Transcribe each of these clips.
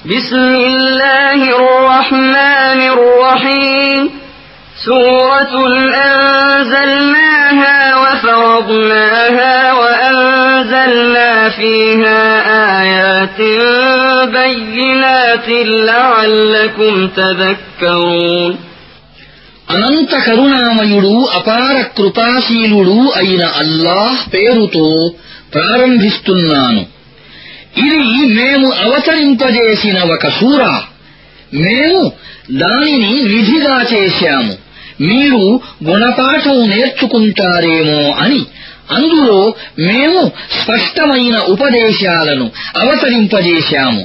بسم الله الرحمن الرحيم سورة أنزلناها وفرضناها وأنزلنا فيها آيات بينات لعلكم تذكرون అనంత కరుణామయుడు అపార కృపాశీలుడు అయిన అల్లాహ్ పేరుతో ప్రారంభిస్తున్నాను. ఇది మేము అవతరింపజేసిన ఒక సూరా. మేము దానిని విధిగా చేశాము, మీరు గుణపాఠం నేర్చుకుంటారేమో అని. అందులో మేము స్పష్టమైన ఉపదేశాలను అవతరింపజేశాము.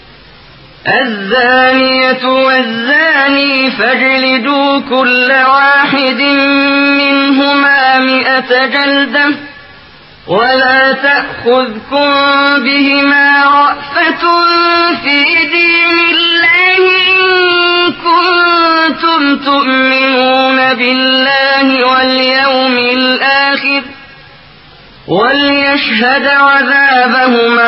الزانية والزاني فاجلدوا كل واحد منهما 100 جلدة ولا تأخذكم بهما رأفة في دين الله إن كنتم تؤمنون بالله واليوم الآخر وليشهد عذابهما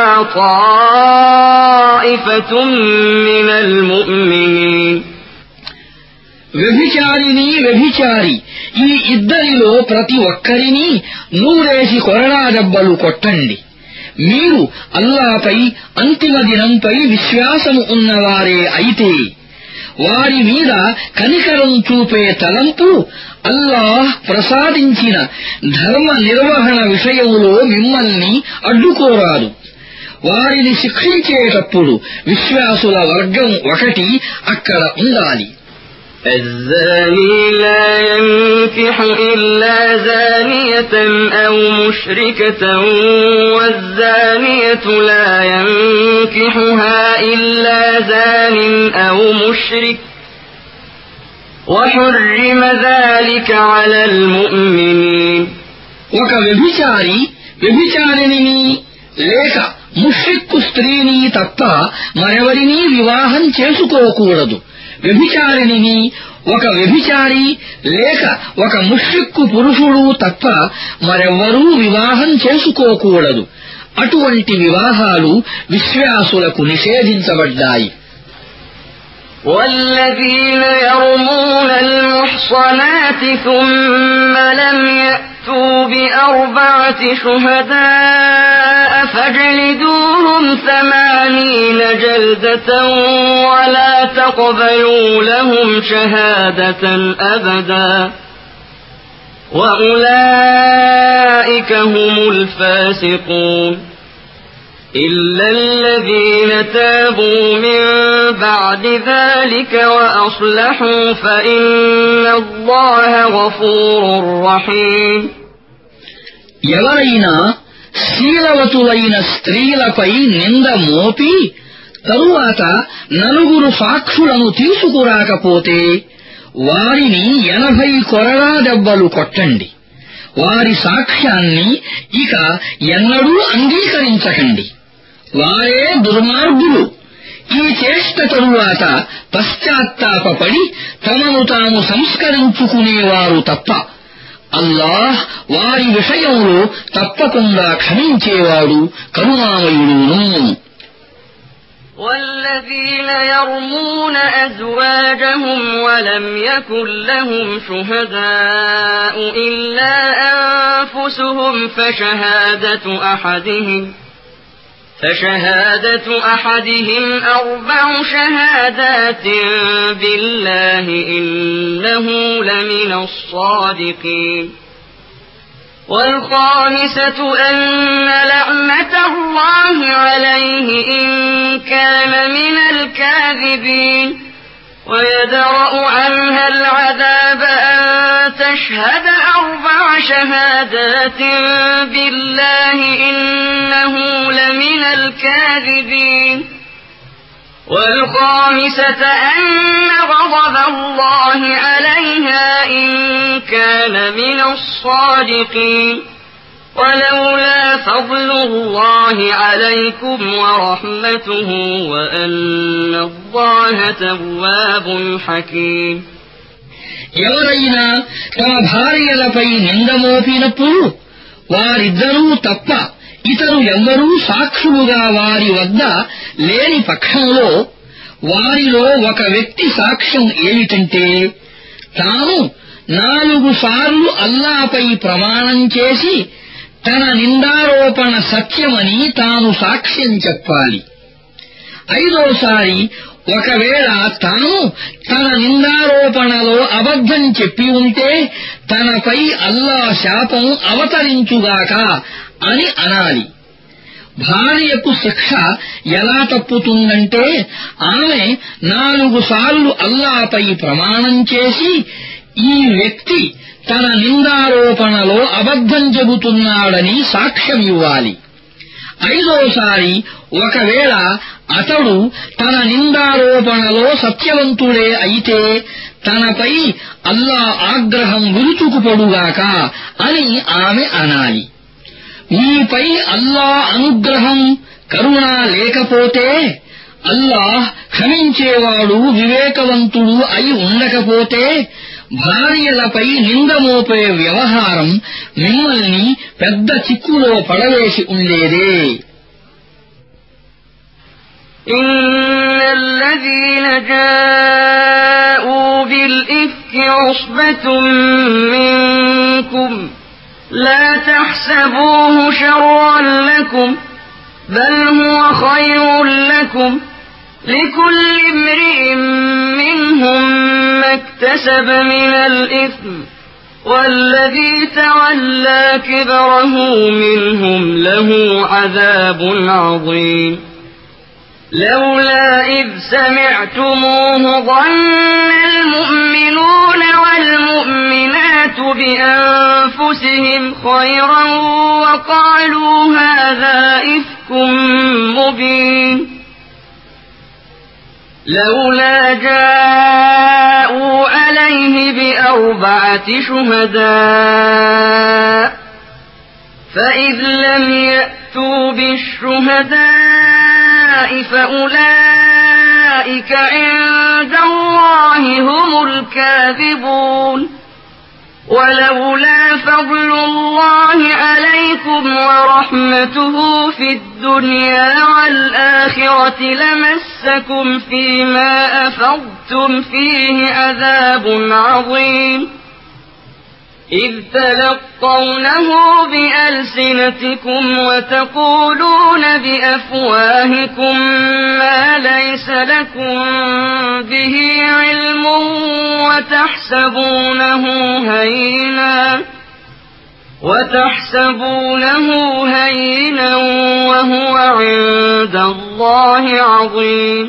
طائفة من المؤمنين. వ్యభిచారిని వ్యభిచారి ఈ ఇద్దరిలో ప్రతి ఒక్కరిని నూరేసి కొరడా దెబ్బలు కొట్టండి. మీరు అల్లాహపై అంతిమ దినంపై విశ్వాసము ఉన్నవారే అయితే వారి మీద కనికరం చూపే తలంపు అల్లాహ్ ప్రసాదించిన ధర్మ నిర్వహణ విషయంలో మిమ్మల్ని అడ్డుకోరాదు. వారిని శిక్షించేటప్పుడు విశ్వాసుల వర్గం ఒకటి అక్కడ ఉండాలి. الزاني لا ينكح إلا زانية أو مشركة والزانية لا ينكحها إلا زان أو مشرك وحرم ذلك على المؤمنين. ఒక వ్యభిచారి వ్యభిచారిని లేక ముష్రిక్కు స్త్రీని తప్ప మరెవరినీ వివాహం చేసుకోకూడదు. వ్యభిచారిని ఒక వ్యభిచారి లేక ఒక ముష్రిక్కు పురుషుడు తప్ప మరెవ్వరూ వివాహం చేసుకోకూడదు. అటువంటి వివాహాలు విశ్వాసులకు నిషేధించబడ్డాయి. والذين يرمون المحصنات ثم لم يأتوا ب4 شهداء فاجلدوهم 80 جلدة ولا تقبلوا لهم شهادة أبدا وأولئك هم الفاسقون إلا الذين تابوا من بعد ذلك وأصلحوا فإن الله غفور رحيم. ఎవరైనా శీలవతులైన స్త్రీలపై నింద మోపి తరువాత 4 సాక్షులను తీసుకురాకపోతే వారిని 80 కొరడా దెబ్బలు కొట్టండి. వారి సాక్ష్యాన్ని ఇక ఎన్నడూ అంగీకరించకండి. వారే దుర్మార్గులు. ఈ చేష్ట తరువాత పశ్చాత్తాపపడి తమను తాము సంస్కరించుకునేవారు తప్ప అల్లాహ్ వారి విషయంలో తప్పకుండా క్షమించేవాడు కరుణామయుడును. والذين يرمون أزواجهم ولم يكن لهم شهداء إلا أنفسهم فشهادة أحدهم 4 شهادات بالله إنه لمن الصادقين. والخامسة أن لعنة الله عليه إن كان من الكاذبين ويدرأ عنها العذاب أن تشهد 4 شهادات بالله إنه لمن الكاذبين. والخامسة أن غضب الله عليها إن كان من الصادقين ولولا فضل الله عليكم ورحمته وأن الله تواب حكيم. ఎవరైనా తమ భార్యలపై నింద మోపినప్పుడు వారిద్దరూ తప్ప ఇతరు ఎవ్వరూ సాక్షులుగా వారి వద్ద లేని పక్షంలో వారిలో ఒక వ్యక్తి సాక్ష్యం ఏమిటంటే తాను 4 సార్లు అల్లాపై ప్రమాణం చేసి తన నిందారోపణ సత్యమని తాను సాక్ష్యం చెప్పాలి. 5వసారి ఒకవేళ తాను తన నిందారోపణలో అబద్ధం చెప్పి ఉంటే తనపై అల్లా శాపం అవతరించుగాక అని అనాలి. భార్యకు శిక్ష ఎలా తప్పుతుందంటే ఆమె 4 సార్లు అల్లాపై ప్రమాణం చేసి ఈ వ్యక్తి తన నిందారోపణలో అబద్ధం చెబుతున్నాడని సాక్ష్యమివ్వాలి. 5వసారి ఒకవేళ అతడు తన నిందారోపణలో సత్యవంతుడే అయితే తనపై అల్లా ఆగ్రహం విరుచుకుపడుగాక అని ఆమె అనాలి. మీపై అల్లా అనుగ్రహం కరుణ లేకపోతే అల్లాహ్ క్షమించేవాడు వివేకవంతుడు అయి ఉండకపోతే భార్యలపై నిందమోపే వ్యవహారం మిమ్మల్ని పెద్ద చిక్కులో పడవేసి ఉండేదే. إن الذين جاءوا بالإفك عصبة منكم لا تحسبوه شرا لكم بل هو خير لكم لكل امرئ منهم ما اكتسب من الإثم والذي تولى كبره منهم له عذاب عظيم لولا إذ سمعتموه ظن المؤمنون والمؤمنات بأنفسهم خيرا وقالوا هذا إفك مبين لولا جاءوا عليه ب4 شهداء فإذ لم يأتوا بالشهداء فأولئك عند الله هم الكاذبون ولولا فضل الله عليكم ورحمته في الدنيا والآخرة لمسكم فيما أفضتم فيه عذاب عظيم إذ تلقونه بألسنتكم وتقولون بأفواهكم ما ليس لكم به علم وتحسبونه هينا وهو عند الله عظيم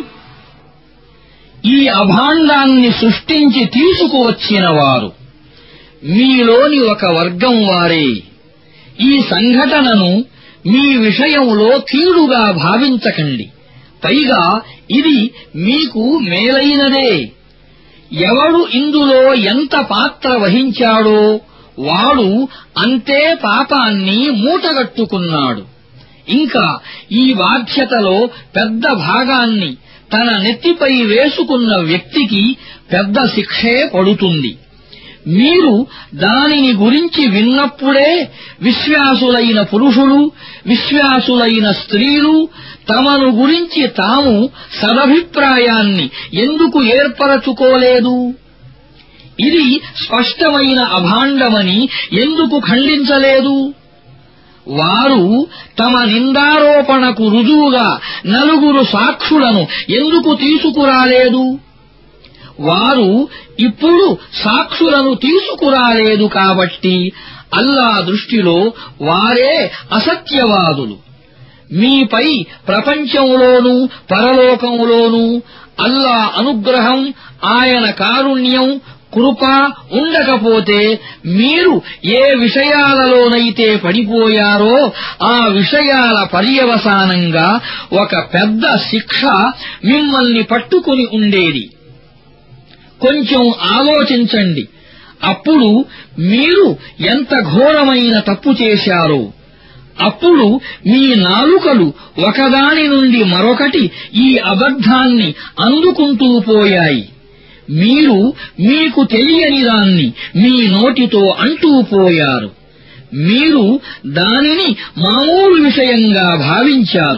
ఈ అభాండాన్ని సృష్టించి తీసుకువచ్చిన వారు మీలోని ఒక వర్గం వారే. ఈ సంఘటనను మీ విషయంలో కీడుగా భావించకండి. పైగా ఇది మీకు మేలైనదే. ఎవడు ఇందులో ఎంత పాత్ర వహించాడో వాడు అంతే పాపాన్ని మూటగట్టుకున్నాడు. ఇంకా ఈ బాధ్యతలో పెద్ద భాగాన్ని తన నెత్తిపై వేసుకున్న వ్యక్తికి పెద్ద శిక్షే పడుతుంది. మీరు దానిని గురించి విన్నప్పుడే విశ్వాసులైన పురుషులు విశ్వాసులైన స్త్రీలు తమను గురించి తాము సదభిప్రాయాన్ని ఎందుకు ఏర్పరచుకోలేదు, ఇది స్పష్టమైన అభాండమని ఎందుకు ఖండించలేదు, వారు తమ నిందారోపణకు రుజువుగా 4 సాక్షులను ఎందుకు తీసుకురాలేదు, వారు ఇప్పుడు సాక్షులను తీసుకురాలేదు కాబట్టి అల్లా దృష్టిలో వారే అసత్యవాదులు. మీపై ప్రపంచంలోనూ పరలోకంలోనూ అల్లా అనుగ్రహం ఆయన కారుణ్యం కృప ఉండకపోతే మీరు ఏ విషయాలలోనైతే పడిపోయారో ఆ విషయాల పర్యవసానంగా ఒక పెద్ద శిక్ష మిమ్మల్ని పట్టుకుని ఉండేది. కొంచెం ఆలోచించండి. అప్పుడు మీరు ఎంత ఘోరమైన తప్పు చేశారో. అప్పుడు మీ నాలుకలు ఒకదాని నుండి మరొకటి ఈ అబద్ధాన్ని అందుకుంటూ పోయాయి. మీరు మీకు తెలియని దాన్ని మీ నోటితో అంటూ పోయారు. మీరు దానిని మామూలు విషయంగా భావించారు.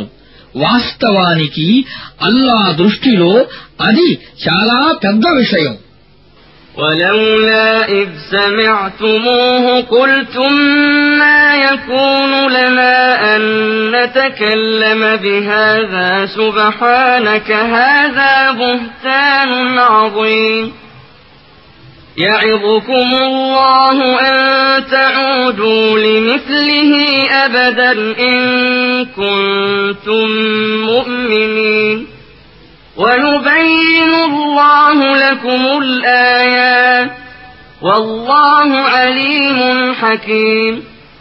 వాస్తవానికి అల్లా దృష్టిలో అది చాలా పెద్ద విషయం. ولولا إذ سمعتموه قلتم ما يكون لنا أن نتكلم بهذا سبحانك هذا بهتان عظيم يعظكم الله أن تعودوا لمثله أبدا إن كنتم مؤمنين ويبين الله لكم الآيات والله عليم حكيم.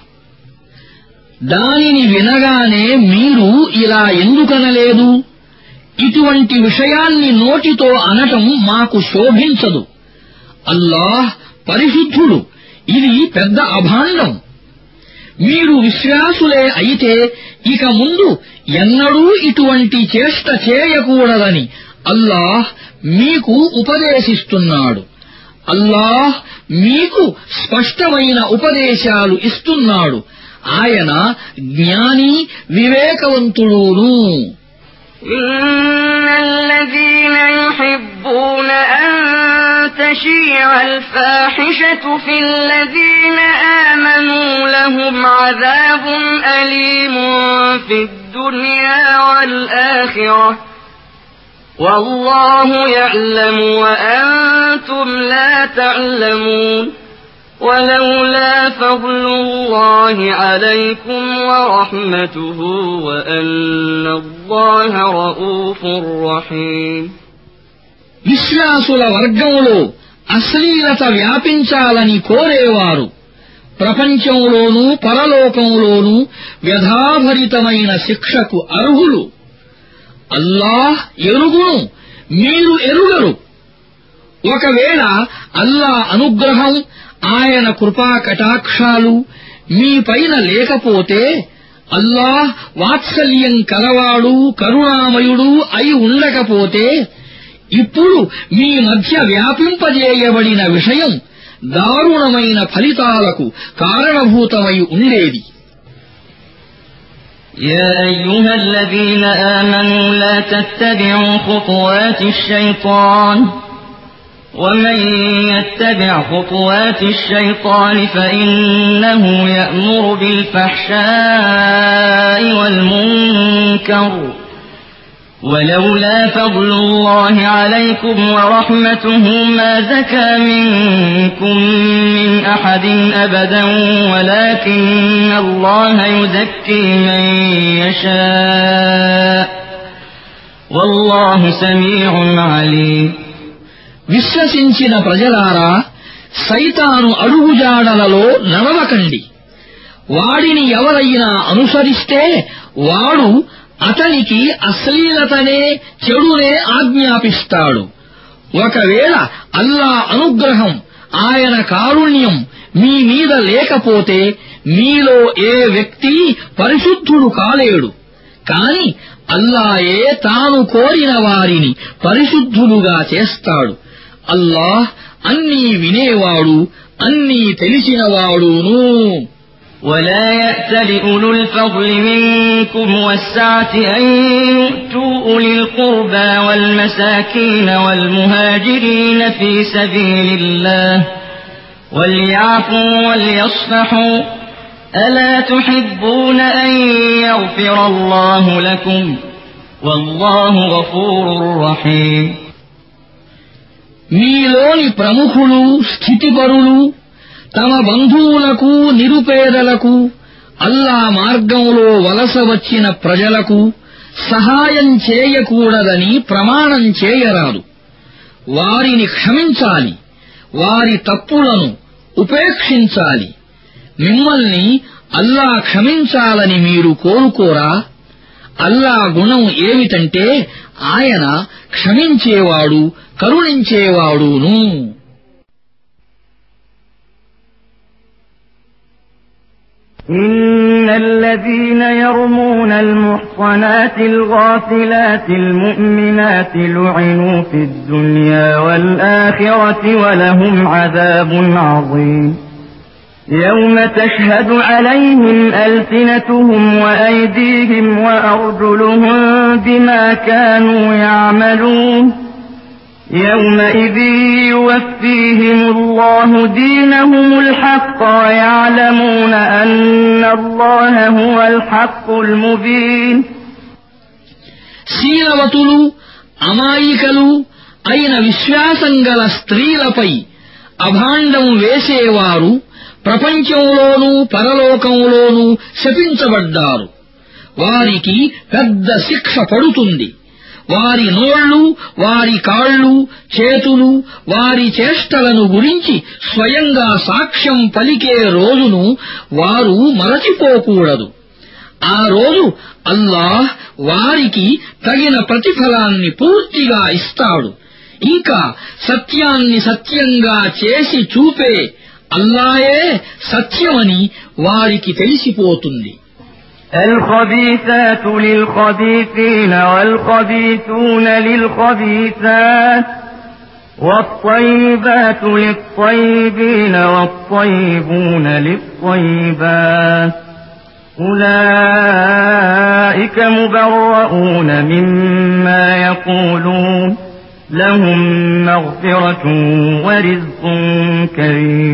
దానిని వినగానే మీరు ఇలా ఎందుకనలేదు? ఇటువంటి విషయాన్ని నోటితో అనటం మాకు శోభించదు. అల్లాహ్ పరిశుద్ధుడు, ఇది పెద్ద అభాండం. మీరు విశ్వాసులే అయితే ఇక ముందు ఎన్నడూ ఇటువంటి చేష్ట చేయకూడదని అల్లాహ్ మీకు ఉపదేశిస్తున్నాడు. అల్లాహ్ మీకు స్పష్టమైన ఉపదేశాలు ఇస్తున్నాడు. ఆయన జ్ఞాని వివేకవంతుడును. إن الذين يحبون أن تشيع الفاحشة في الذين آمنوا لهم عذاب أليم في الدنيا والآخرة والله يعلم وأنتم لا تعلمون ولولا فضل الله عليكم ورحمته وأن الله رؤوف رحيم. విశ్వాసుల వర్గంలో అశ్లీలత వ్యాపించాలని కోరేవారు ప్రపంచంలోనూ పరలోకంలోనూ వ్యధాభరితమైన శిక్షకు అర్హులు. అల్లాహ్ ఎరుగును, మీరు ఎరుగరు. ఒకవేళ అల్లా అనుగ్రహం, ఆయన కృపా కటాక్షాలు మీపైన లేకపోతే, అల్లాహ్ వాత్సల్యం కలవాడు కరుణామయుడు అయి ఉండకపోతే, ఇప్పుడు మీ మధ్య వ్యాపింపజేయబడిన విషయం దారుణమైన ఫలితాలకు కారణభూతమై ఉండేది. يا أيها الذين آمنوا لا تتبعوا خطوات الشيطان ومن يتبع خطوات الشيطان فإنه يأمر بالفحشاء والمنكر ولولا فضل الله عليكم ورحمته ما زكى منكم من أحد أبدا ولكن الله يزكي من يشاء والله سميع عليم. విశ్వసించిన ప్రజలారా, సైతాను అడుగుజాడలలో నడవకండి. వాడిని ఎవరైనా అనుసరిస్తే వాడు అతనికి అశ్లీలతనే చెడునే ఆజ్ఞాపిస్తాడు. ఒకవేళ అల్లా అనుగ్రహం, ఆయన కారుణ్యం మీ మీద లేకపోతే మీలో ఏ వ్యక్తి పరిశుద్ధుడు కాలేడు. కాని అల్లాయే తాను కోరిన వారిని పరిశుద్ధులుగా చేస్తాడు. అల్లాహ్ అన్నీ వినేవాడు, అన్నీ తెలిసినవాడును. ولا يأتل أولو الفضل منكم والسعة أن يؤتوا أولي القربى والمساكين والمهاجرين في سبيل الله وليعفوا وليصفحوا ألا تحبون أن يغفر الله لكم والله غفور رحيم. మీలోని ప్రముఖులు, స్థితిపరులు తమ బంధువులకు, నిరుపేదలకు, అల్లా మార్గంలో వలస వచ్చిన ప్రజలకు సహాయం చేయకూడదని ప్రమాణం చేయరాదు. వారిని క్షమించాలి, వారి తప్పులను ఉపేక్షించాలి. మిమ్మల్ని అల్లా క్షమించాలని మీరు కోరుకోరా? అల్లా గుణం ఏమిటంటే ఆయన క్షమించేవాడు, కరుణించేవాడును. إن الذين يرمون المحصنات الغافلات المؤمنات لعنوا في الدنيا والآخرة ولهم عذاب عظيم. يوم تشهد عليهم ألسنتهم وأيديهم وأرجلهم بما كانوا يعملون يومئذ يوفيهم الله دينهم الحق ويعلمون أن الله هو الحق المبين శీలవతులు అమాయికలు అయిన విశ్వాసం గల స్త్రీలపై అభాండం వేసేవారు ప్రపంచంలోనూ పరలోకంలోనూ శపించబడ్డారు. వారికి పెద్ద శిక్ష పడుతుంది. వారి నోళ్లు, వారి కాళ్లు, చేతులు, వారి చేష్టలను గురించి స్వయంగా సాక్ష్యం పలికే రోజును వారు మరచిపోకూడదు. ఆ రోజు అల్లాహ్ వారికి తగిన ప్రతిఫలాన్ని పూర్తిగా ఇస్తాడు. ఇంకా సత్యాన్ని సత్యంగా చేసి చూపే అల్లాయే సత్యమని వారికి తెలిసిపోతుంది. الخبيثات للخبيثين والخبيثون للخبيثات والطيبات للطيبين والطيبون للطيبات أولئك مبرؤون مما يقولون لهم مغفرة ورزق كريم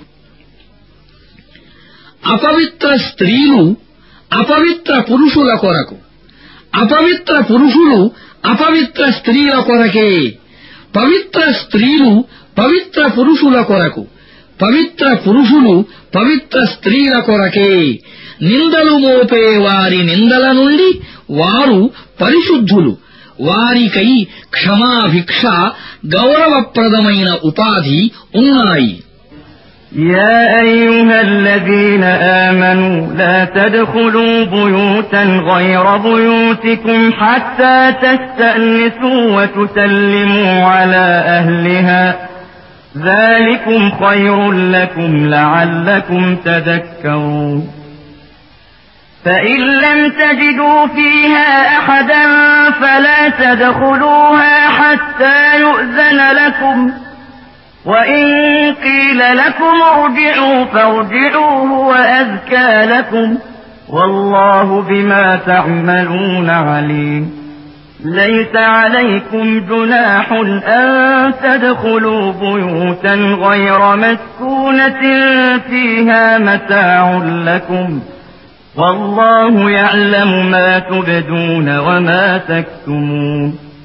అపవిత్ర స్త్రీలు అపవిత్ర పురుషుల కొరకు, అపవిత్ర పురుషులు అపవిత్ర స్త్రీల కొరకే, పవిత్ర స్త్రీలు పవిత్ర పురుషుల కొరకు, పవిత్ర పురుషులు పవిత్ర స్త్రీల కొరకే. నిందలు మోపే వారి నిందల నుండి వారు పరిశుద్ధులు. వారికై క్షమాభిక్ష, గౌరవప్రదమైన ఉపాధి ఉన్నాయి. يا أيها الذين آمنوا لا تدخلوا بيوتا غير بيوتكم حتى تستأنسوا وتسلموا على أهلها ذلكم خير لكم لعلكم تذكرون فإن لم تجدوا فيها أحدا فلا تدخلوها حتى يؤذن لكم وإن قيل لكم ارجعوا فارجعوا هو أزكى لكم والله بما تعملون عليم ليس عليكم جناح أن تدخلوا بيوتا غير مسكونة فيها متاع لكم والله يعلم ما تبدون وما تكتمون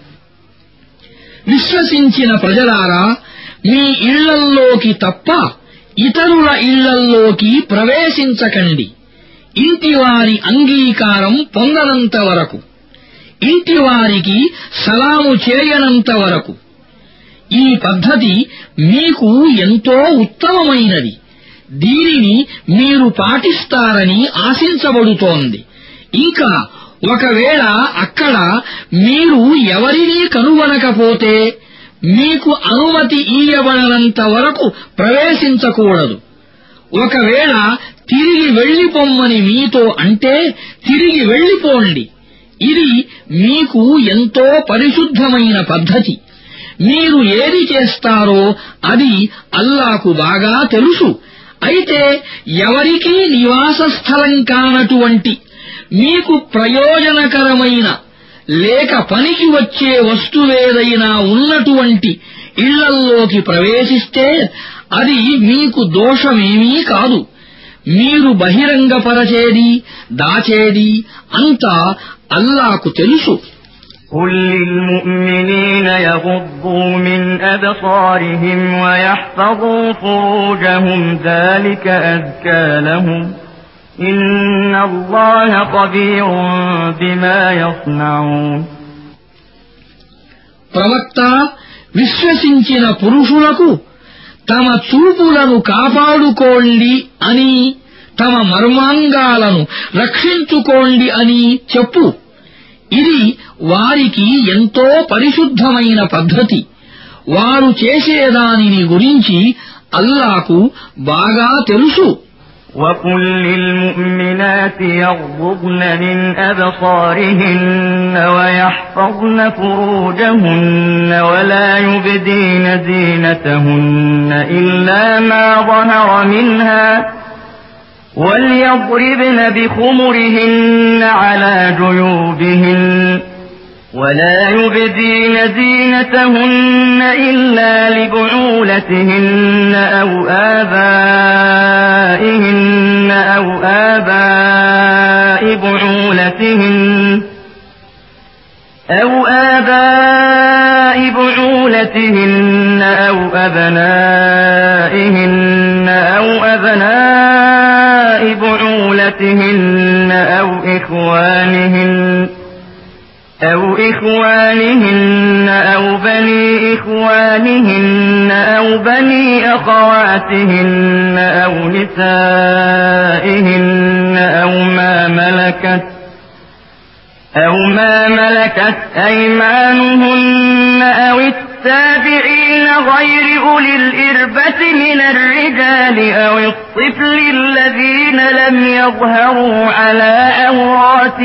విశ్వసించిన ప్రజలారా, మీ ఇళ్లల్లోకి తప్ప ఇతరుల ఇళ్లల్లోకి ప్రవేశించకండి. ఇంటివారి అంగీకారం పొందనంత వరకు, ఇంటివారికి సలాము చేయనంత వరకు. ఈ పద్ధతి మీకు ఎంతో ఉత్తమమైనది. దీనిని మీరు పాటిస్తారని ఆశించబడుతోంది. ఇంకా ఒకవేళ అక్కడ మీరు ఎవరినీ కనుగొనకపోతే మీకు అనుమతి ఇయ్యబడనంత వరకు ప్రవేశించకూడదు. ఒకవేళ తిరిగి వెళ్లిపొమ్మని మీతో అంటే తిరిగి వెళ్లిపోండి. ఇది మీకు ఎంతో పరిశుద్ధమైన పద్ధతి. మీరు ఏది చేస్తారో అది అల్లాకు బాగా తెలుసు. అయితే ఎవరికీ నివాస స్థలం కానటువంటి, మీకు ప్రయోజనకరమైన లేక పనికి వచ్చే వస్తువేదైనా ఉన్నటువంటి ఇళ్లల్లోకి ప్రవేశిస్తే అది మీకు దోషమేమీ కాదు. మీరు బహిరంగపరచేది, దాచేది అంతా అల్లాకు తెలుసు. قل للمؤمنين يغضوا من أبصارهم ويحفظوا فروجهم ذلك أزكى لهم إن الله خبير بما يصنعون ప్రవక్త, విశ్వసించిన పురుషులకు తమ చూపులను కాపాడుకోండి అని, తమ మర్మాంగాలను రక్షించుకోండి అని చెప్పు. ఇది వారికి ఎంతో పరిశుద్ధమైన పద్ధతి. వారు చేసేదానిని గురించి అల్లాకు బాగా తెలుసు. وَقُل لِّلْمُؤْمِنَاتِ يَغْضُضْنَ مِنْ أَبْصَارِهِنَّ وَيَحْفَظْنَ فُرُوجَهُنَّ وَلَا يُبْدِينَ زِينَتَهُنَّ إِلَّا مَا ظَهَرَ مِنْهَا وَلْيَضْرِبْنَ بِخُمُرِهِنَّ عَلَى جُيُوبِهِنَّ وَلَا يُبْدِينَ زِينَتَهُنَّ إِلَّا لِبُعُولَتِهِنَّ أَوْ آبَائِهِنَّ أَوْ آبَاءِ بُعُولَتِهِنَّ أَوْ أَبْنَائِهِنَّ أَوْ أَبْنَاءِ بُعُولَتِهِنَّ أَوْ إخوانهن أو بني إخوانهن أو بني أخواتهن أو نسائهن أو ما ملكت أيمانهن أو التابعين غير أولي الإربة من الرجال أو الطفل الذين لم يظهروا على عورات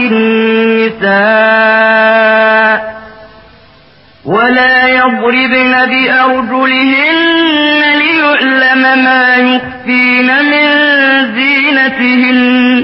النساء ولا يضربن بأرجلهن ليعلم ما يخفين من زينتهن.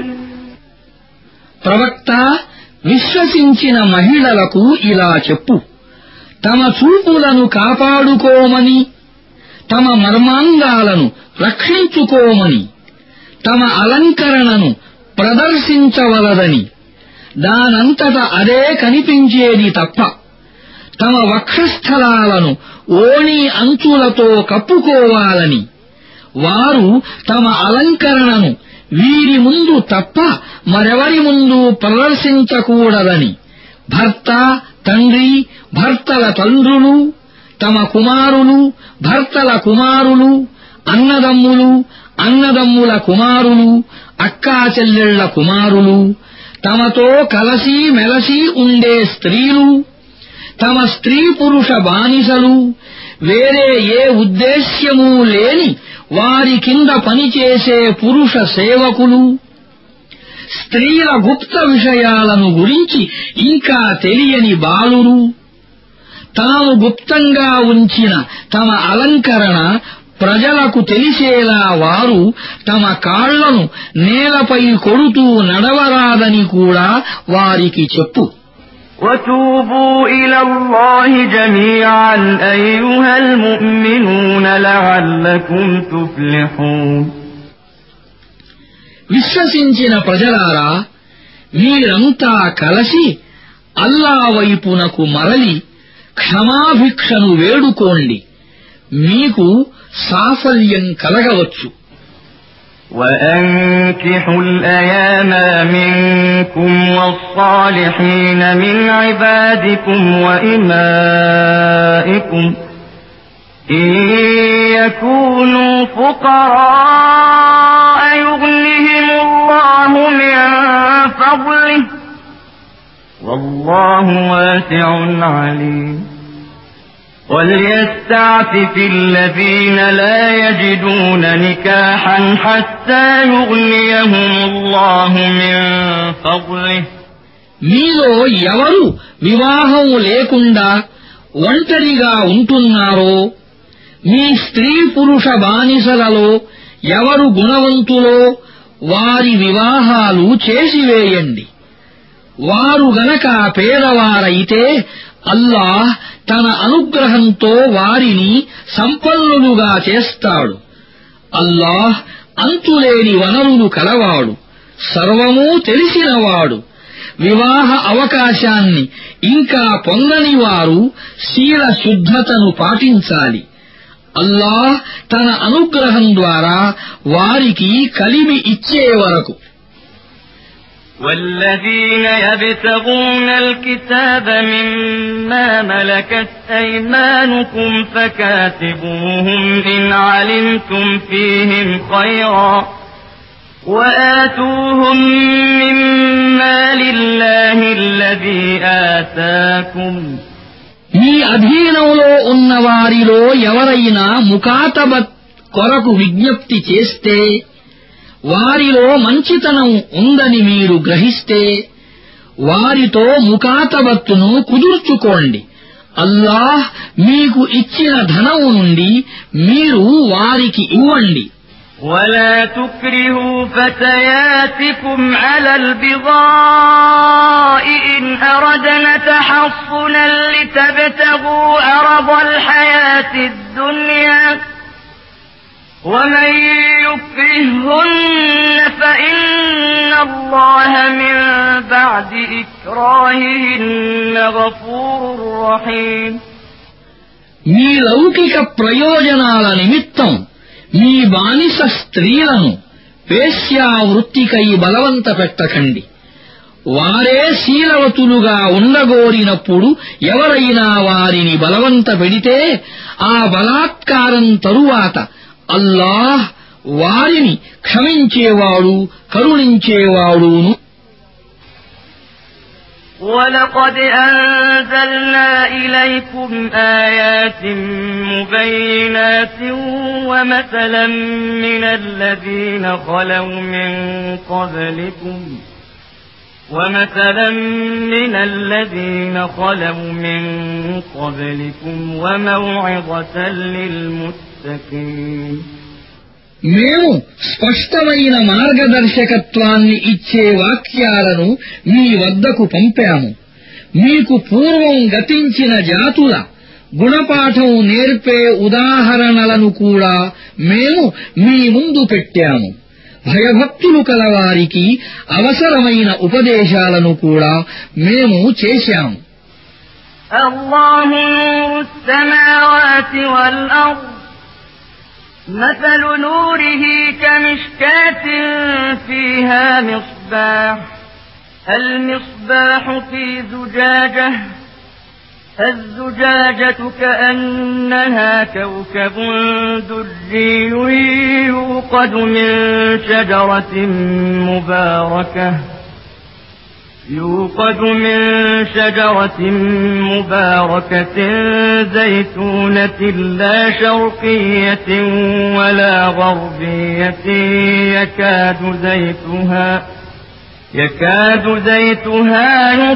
ప్రవక్త విశ్వసించిన మహిళలకు ఇలా చెప్పు, తమ చూపులను కాపాడుకోమని, తమ మర్మాంగాలను రక్షించుకోమని, తమ అలంకరణను ప్రదర్శించవలదని, దానంతట అదే కనిపించేది తప్ప తమ వక్షస్థలాలను ఓణి అంచులతో కప్పుకోవాలని, వారు తమ అలంకరణను వీరి ముందు తప్ప మరెవరి ముందు ప్రదర్శించకూడదని, భర్త, తండ్రి, భర్తల తండ్రులు, తమ కుమారులు, భర్తల కుమారులు, అన్నదమ్ములు, అన్నదమ్ముల కుమారులు, అక్కా చెల్లెళ్ల కుమారులు, తమతో కలసి మెలసి ఉండే స్త్రీలు, తమ స్త్రీ పురుష బానిసలు, వేరే ఏ ఉద్దేశ్యమూ లేని వారి కింద పనిచేసే పురుష సేవకులు, స్త్రీల గుప్త విషయాలను గురించి ఇంకా తెలియని బాలురు, తాము గుప్తంగా ఉంచిన తమ అలంకరణ ప్రజలకు తెలిసేలా వారు తమ కాళ్లను నేలపై కొడుతూ నడవరాదని కూడా వారికి చెప్పు. وَتُوبُوا إِلَى اللَّهِ جَمِيعًا أَيُّهَا الْمُؤْمِنُونَ لَعَلَّكُمْ تُفْلِحُونَ. విశ్వసించిన ప్రజలారా, మీరంతా కలసి అల్లా వైపునకు మరలి క్షమాభిక్షను వేడుకోండి, మీకు సాఫల్యం కలగవచ్చు. وَأَنكِحُوا الْأَيَامَ مِنكُمْ وَالصَّالِحِينَ مِنْ عِبَادِكُمْ وَإِمَائِكُمْ إِن يَكُونُوا فُقَرَاءَ يُغْنِهِمُ اللَّهُ مِن فَضْلِهِ وَاللَّهُ وَاسِعٌ عَلِيمٌ. وَلْيَسْتَعْفِفِ الَّذِينَ لَا يَجِدُونَ نِكَاحًا حَتَّى يُغْنِيَهُمُ اللَّهُ مِن فَضْلِهِ. మీలో ఎవరు వివాహం లేకుండా ఒంటరిగా ఉంటున్నారో, మీ స్త్రీ పురుష బానిసలలో ఎవరు గుణవంతులో వారి వివాహాలు చేసివేయండి. వారు గనక పేదవారైతే అల్లాహ్ తన అనుగ్రహంతో వారిని సంపన్నులుగా చేస్తాడు. అల్లాహ్ అంతులేని వనరులు కలవాడు, సర్వమూ తెలిసినవాడు. వివాహ అవకాశాన్ని ఇంకా పొందని వారు శీల శుద్ధతను పాటించాలి. అల్లాహ్ తన అనుగ్రహం ద్వారా వారికి కలిమి ఇచ్చే వరకు. والذين يبتغون الكتاب مما ملكت أيمانكم فكاتبوهم إن علمتم فيهم خيرا وآتوهم مما لله الذي آتاكم. మీ అధీనంలో ఉన్న వారిలో ఎవరైనా ముకాతబత్ కొరకు విజ్ఞప్తి చేస్తే, వారిలో మంచితనం ఉందని మీరు గ్రహిస్తే వారితో ముకాతబత్తును కుదుర్చుకోండి. అల్లాహ్ మీకు ఇచ్చిన ధనం నుండి మీరు వారికి ఇవ్వండి. ولا تكرهوا فتياتكم على البغاء إن أردنا تحصنا لتبتغوا عرض الحياة الدنيا ومن يكرههن فإن الله من بعد إكراههن غفور رحيم. మీ లౌకిక ప్రయోజనాల నిమిత్తం మీ బానిస స్త్రీలను వేశ్యావృత్తికై బలవంత పెట్టకండి. వారే శీలవతులుగా ఉండగోరినప్పుడు ఎవరైనా వారిని బలవంత పెడితే ఆ బలాత్కారం తరువాత అల్లాహ్ వారిని క్షమించేవాడు కరుణించేవాడును. ولقد أنزلنا إليكم آيات مبينات ومثلا من الذين خلوا من قبلكم وموعظة للمتقين. మేము స్పష్టమైన మార్గదర్శకత్వాన్ని ఇచ్చే వాక్యాలను మీ వద్దకు పంపాము. మీకు పూర్వం గతించిన జాతుల గుణపాఠం నేర్పే ఉదాహరణలను కూడా మేము మీ ముందు పెట్టాము. భయభక్తులు కలవారికి అవసరమైన ఉపదేశాలను కూడా మేము చేశాము. అల్లాహు నూరు స్సమావాతి వల్ అర్ద్ مثل نوره كمشكاة فيها مصباح المصباح في زجاجة الزجاجة كأنها كوكب دري يوقد من شجرة مباركة زيتونة لا شرقية ولا غربية يكاد زيتها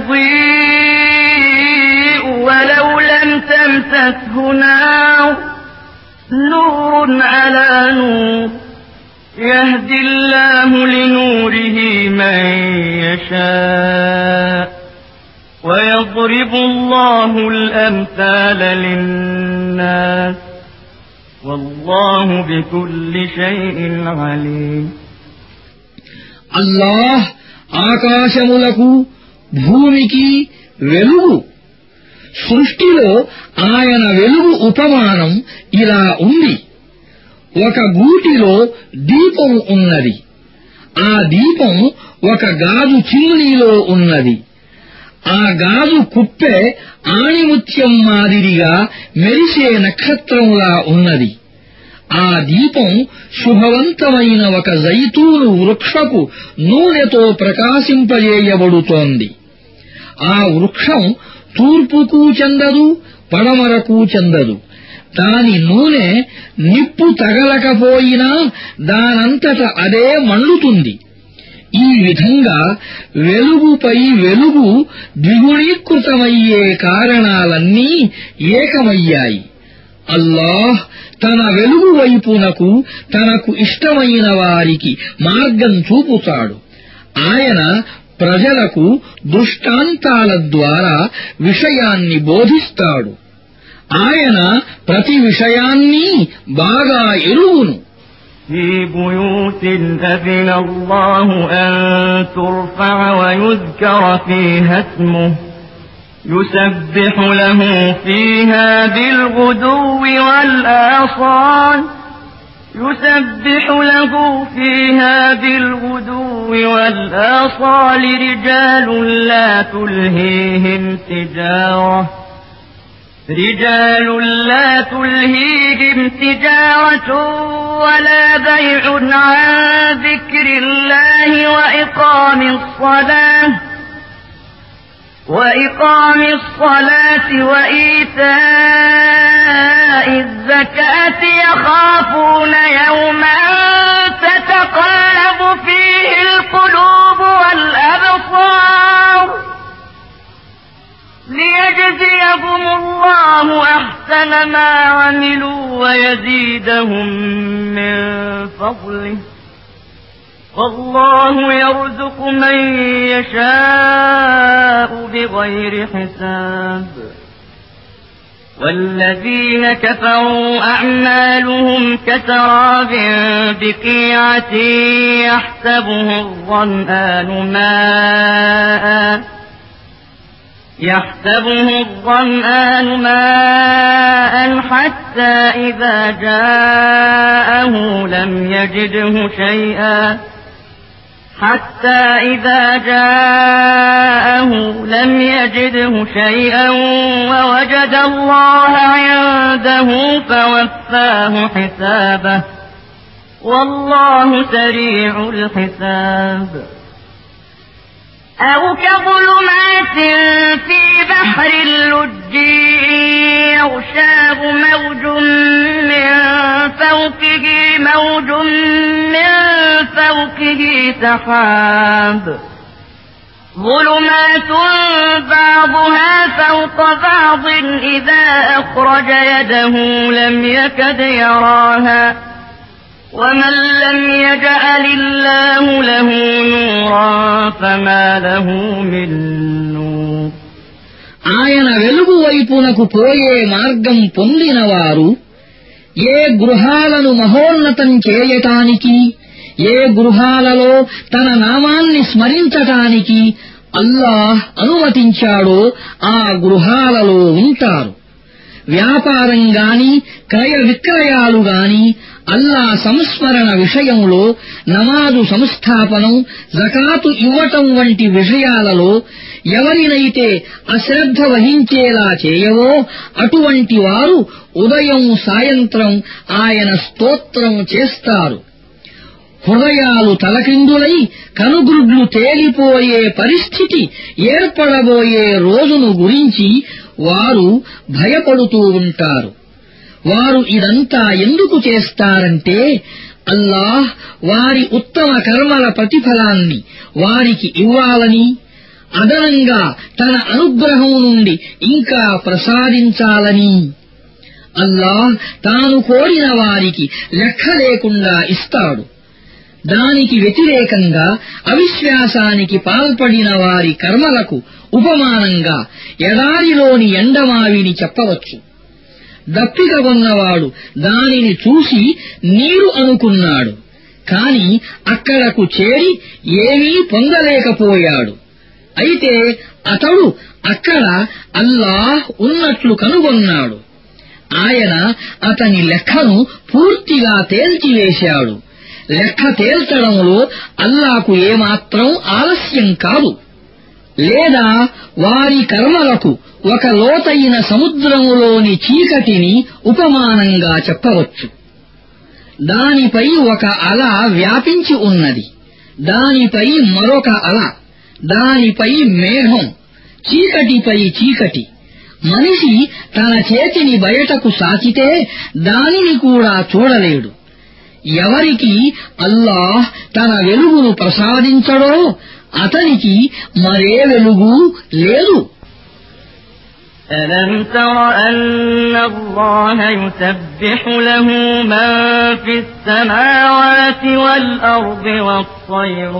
يضيء ولو لم تمسسه نور على نور يهدي الله لنوره من يشاء ويضرب الله الأمثال للناس والله بكل شيء عليم. అల్లాహ్ ఆకాశములకు భూమికి వెలుగు. సృష్టిలో ఆయన వెలుగు ఉపమానం ఇలా ఉంది. ఒక గూటిలో దీపం ఉన్నది. ఆ దీపం ఒక గాజు చిమ్నీలో ఉన్నది. ఆ గాజు కుప్పె ఆణిముత్యం మాదిరిగా మెరిసే నక్షత్రంలా ఉన్నది. ఆ దీపం శుభవంతమైన ఒక జైతూను వృక్షపు నూనెతో ప్రకాశింపజేయబడుతోంది. ఆ వృక్షం తూర్పుకు చెందదు, పడమరకు చెందదు. దాని నూనె నిప్పు తగలకపోయినా దానంతట అదే మండుతుంది. ఈ విధంగా వెలుగుపై వెలుగు ద్విగుణీకృతమయ్యే కారణాలన్నీ ఏకమయ్యాయి. అల్లాహ్ తన వెలుగు వైపునకు తనకు ఇష్టమైన వారికి మార్గం చూపుతాడు. ఆయన ప్రజలకు దృష్టాంతాల ద్వారా విషయాన్ని బోధిస్తాడు. ఆయన ప్రతి విషయాన్ని బాగా ఎరుగును. في بيوت أذن الله أن ترفع ويذكر فيها اسمه يسبح له فيها بالغدو والآصال رجال لا تلهيهم تجارة ولا بيع عن ذكر الله وإقام الصلاة وإيتاء الزكاة يخافون يوما تتقلب فيه القلوب والأبصار ليجزيهم الله أحسن أحسن ما عملوا ويزيدهم من فضله والله يرزق من يشاء بغير حساب والذين كفروا أعمالهم كسراب بقيعة يحسبه الظمآن ماء حتى إذا جاءه لم يجده شيئا ووجد الله عنده فوفاه حسابه والله سريع الحساب أو كظلمات في بحر اللج يغشاه موج من فوقه سحاب ظلمات بعضها فوق بعض إذا أخرج يده لم يكد يراها ومن لم يجعل الله له نورا فما له من نور ఆయన వెలుగు వైపునకు పోయే మార్గం పొందినవారు ఏ గృహాలను మహోన్నతం చేయటానికి ఏ గృహాలలో తన నామాన్ని స్మరించటానికి అల్లాహ్ అనుమతించాడో ఆ గృహాలలో ఉంటారు. వ్యాపారం గాని క్రయ విక్రయాలు గాని అల్లా సంస్మరణ విషయంలో నమాజు సంస్థాపనం జకాతు ఇవ్వటం వంటి విషయాలలో ఎవరినైతే అశ్రద్ధ వహించేలా చేయవో అటువంటి వారు ఉదయం సాయంత్రం ఆయన స్తోత్రం చేస్తారు. హృదయాలు తలకిందులై కనుగుడ్లు తేలిపోయే పరిస్థితి ఏర్పడబోయే రోజును గురించి వారు భయపడుతూ ఉంటారు. వారు ఇదంతా ఎందుకు చేస్తారంటే అల్లాహ్ వారి ఉత్తమ కర్మల ప్రతిఫలాన్ని వారికి ఇవ్వాలని, అదనంగా తన అనుగ్రహం నుండి ఇంకా ప్రసాదించాలని. అల్లాహ్ తాను కోరిన వారికి లెక్క లేకుండా ఇస్తాడు. దానికి వ్యతిరేకంగా అవిశ్వాసానికి పాల్పడిన వారి కర్మలకు ఉపమానంగా ఎడారిలోని ఎండమావిని చెప్పవచ్చు. దప్పిక కొన్నవాడు దానిని చూసి నీరు అనుకున్నాడు, కాని అక్కడకు చేరి ఏమీ పొందలేకపోయాడు. అయితే అతడు అక్కడ అల్లాహ్ ఉన్నట్లు కనుగొన్నాడు. ఆయన అతని లెక్కను పూర్తిగా తేల్చివేశాడు. లెక్క తేల్చడంలో అల్లాకు ఏమాత్రం ఆలస్యం కాదు. లేదా వారి కర్మలకు ఒక లోతైన సముద్రములోని చీకటిని ఉపమానంగా చెప్పవచ్చు. దానిపై ఒక అల వ్యాపించి ఉన్నది, దానిపై మరొక అల, దానిపై మేఘం, చీకటిపై చీకటి. మనిషి తన చేతిని బయటకు సాచితే దానిని కూడా చూడలేడు. ఎవరికి అల్లాహ్ తన వెలుగును ప్రసాదించడో అతనికి మరే వెలుగు లేదు. ألم تر أن الله يسبح له من في السماوات والأرض والطير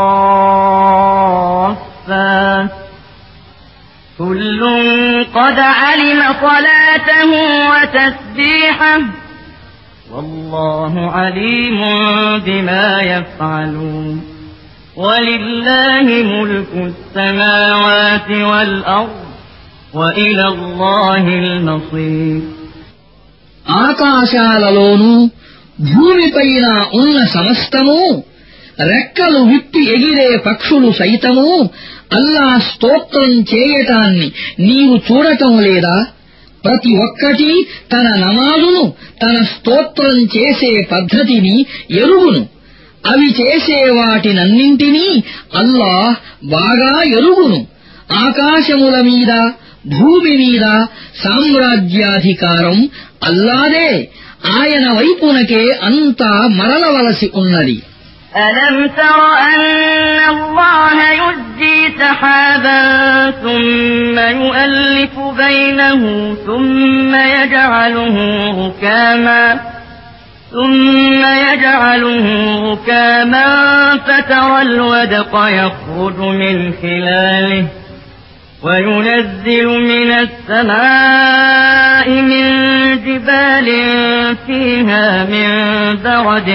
صافات كل قد علم صلاته وتسبيحه والله عليم بما يفعلون ولله ملك السماوات والأرض وإلى الله المصير. ఆకాశాలలోనూ భూమిపైన ఉన్న సమస్తము, రెక్కలు విప్పి ఎగిరే పక్షులు సైతము అల్లా స్తోత్రం చేయటాన్ని నీవు చూడటం లేదా? ప్రతి ఒక్కటి తన నమాజును, తన స్తోత్రం చేసే పద్ధతిని ఎరుగును. అవి చేసే వాటినన్నింటినీ అల్లాహ్ బాగా ఎరుగును. ఆకాశముల మీద, భూమి మీద సామ్రాజ్యాధికారం అల్లాదే. ఆయన వైపునకే అంతా మరలవలసి ఉన్నది. ألم تر أن الله يزجي سحابا ثم يؤلف بينه ثم يجعله ركاما فترى الودق يخرج من خلاله وينزل من السماء من جبال فيها من برد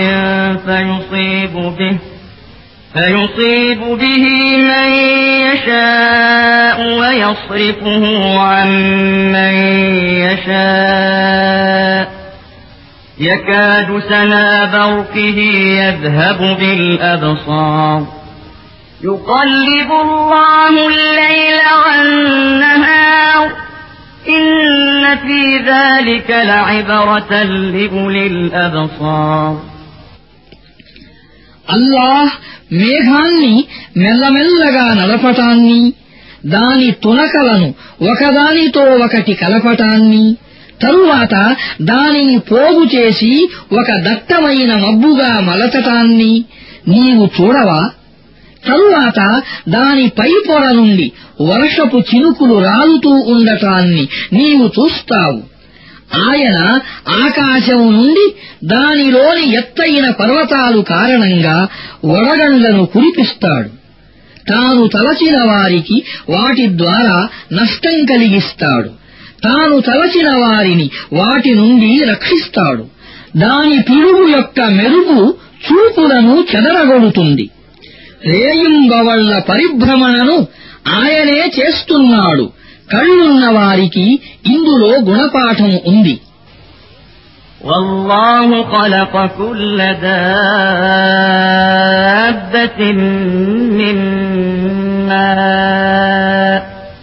فيصيب به من يشاء ويصرفه عن من يشاء يكاد سنا برقه يذهب بالأبصار يقلب الله الليل والنهار إن في ذلك لعبرة لأولي الأبصار అల్లాహ్ మేఘాన్ని మెల్లమెల్లగా నడపటాన్ని దాని తునకలను ఒకదానితో ఒకటి కలపటాన్ని తరువాత దానిని పోగు చేసి ఒక దట్టమైన మబ్బుగా మలచటాన్ని నీవు చూడవా? తరువాత దాని పై పొర నుండి వర్షపు చినుకులు రాలుతూ ఉండటాన్ని నీవు చూస్తావు. ఆయన ఆకాశం నుండి దానిలోని ఎత్తైన పర్వతాలు కారణంగా వడగండ్లను కురిపిస్తాడు. తాను తలచిన వారికి వాటి ద్వారా నష్టం కలిగిస్తాడు. తాను తలచిన వారిని వాటి నుండి రక్షిస్తాడు. దాని పిడుగు యొక్క మెరుపు చూపులను చెదరగొడుతుంది. రేయింబవళ్ల పరిభ్రమణను ఆయనే చేస్తున్నాడు. కళ్ళున్న వారికి ఇందులో గుణపాఠం ఉంది. والله خلق كل دابة من ماء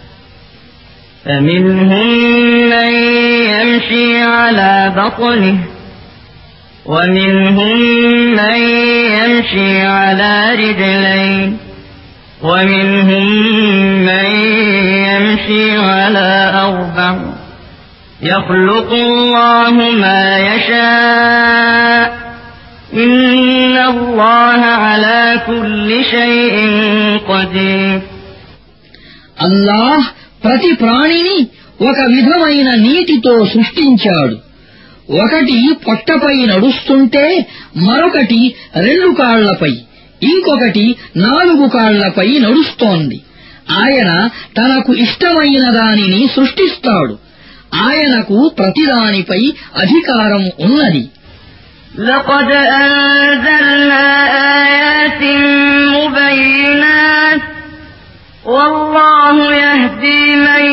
فمنهم من يمشي على بطنه ومنهم من يمشي على رجلين ومنهم من يمشي على أربع يخلق الله ما يشاء إن الله على كل شيء قدير అల్లాహ్ ప్రతి ప్రాణిని ఒక విధమైన నీటితో సృష్టించాడు. ఒకటి పొట్టపై నడుస్తుంటే మరొకటి 2 కాళ్లపై, ఇంకొకటి 4 కాళ్లపై నడుస్తోంది. ఆయన తనకు ఇష్టమైన దానిని సృష్టిస్తాడు. ఆయనకు ప్రతిదానిపై అధికారం ఉన్నది. لقد أنزلنا آيات مبينات والله يهدي من